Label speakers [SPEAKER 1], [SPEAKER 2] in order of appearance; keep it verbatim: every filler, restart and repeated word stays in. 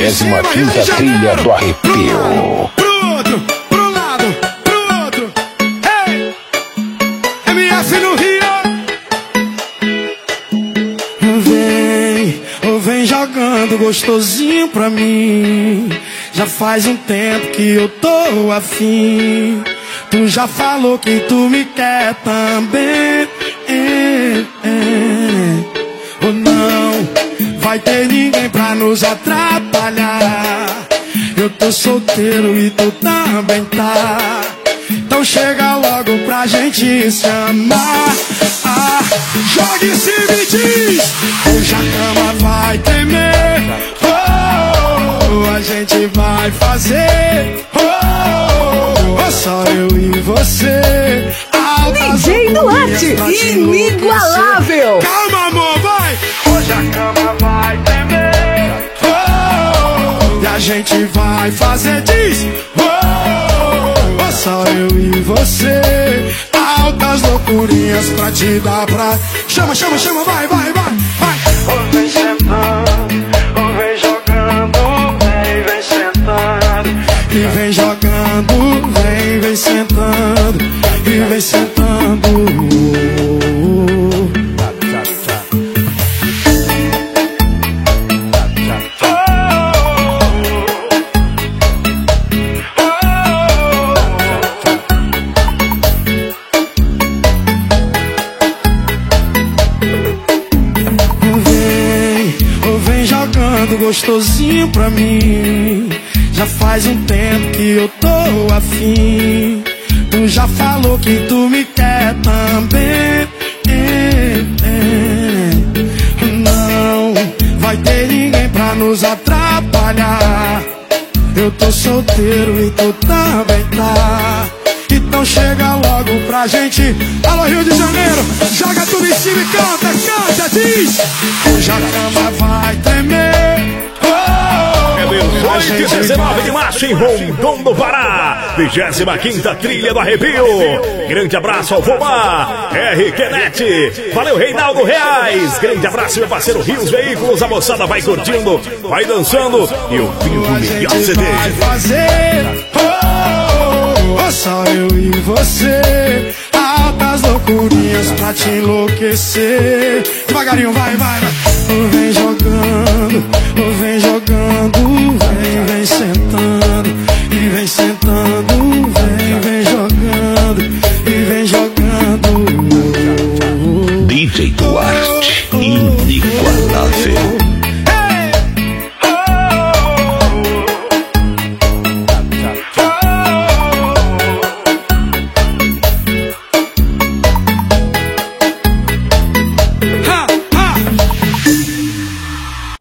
[SPEAKER 1] vigésima quinta Trilha do Arrepio.
[SPEAKER 2] Pro outro, pro lado, pro outro. Hey! M F no Rio. Vem, ou vem jogando gostosinho pra mim. Já faz um tempo que eu tô afim. Tu já falou que tu me quer também. É, é. Ou não vai ter ninguém pra nos atrapalhar. Eu tô solteiro e tu também tá. Então chega logo pra gente se amar. Ah, jogue e se me diz. Hoje a cama vai tremer. Oh, a gente vai fazer. Oh, oh, só eu e você.
[SPEAKER 3] D J Duarte, inigualável.
[SPEAKER 2] Calma, amor, vai. Hoje a cama vai tremer. Oh, e a gente vai fazer. Diz. Oh, oh, só eu e você. Altas loucurinhas pra te dar pra... Chama, chama, chama, vai, vai, vai, vai. Oh, vem sentando, oh, vem jogando, vem, vem sentando. E vem jogando, vem, vem sentando. E vem sentando. Gostosinho pra mim. Já faz um tempo que eu tô afim. Tu já falou que tu me quer também. É, é. Não vai ter ninguém pra nos atrapalhar. Eu tô solteiro e tu também tá. Então chega logo pra gente. Alô, Rio de Janeiro, joga tudo em cima e canta, canta, diz. Hoje a cama vai tremer.
[SPEAKER 4] É dezoito e dezenove de março em Rondon do Pará. vigésima quinta Trilha do Arrepio. Grande abraço ao Vomar, R Q Net. Valeu, Reinaldo Reais. Grande abraço, meu parceiro Rios Veículos. A moçada vai curtindo, vai dançando e ouvindo o melhor C D.
[SPEAKER 2] Vai fazer. Oh, oh, só eu e você. Altas loucurinhas pra te enlouquecer. Devagarinho, vai, vai, vai. Vem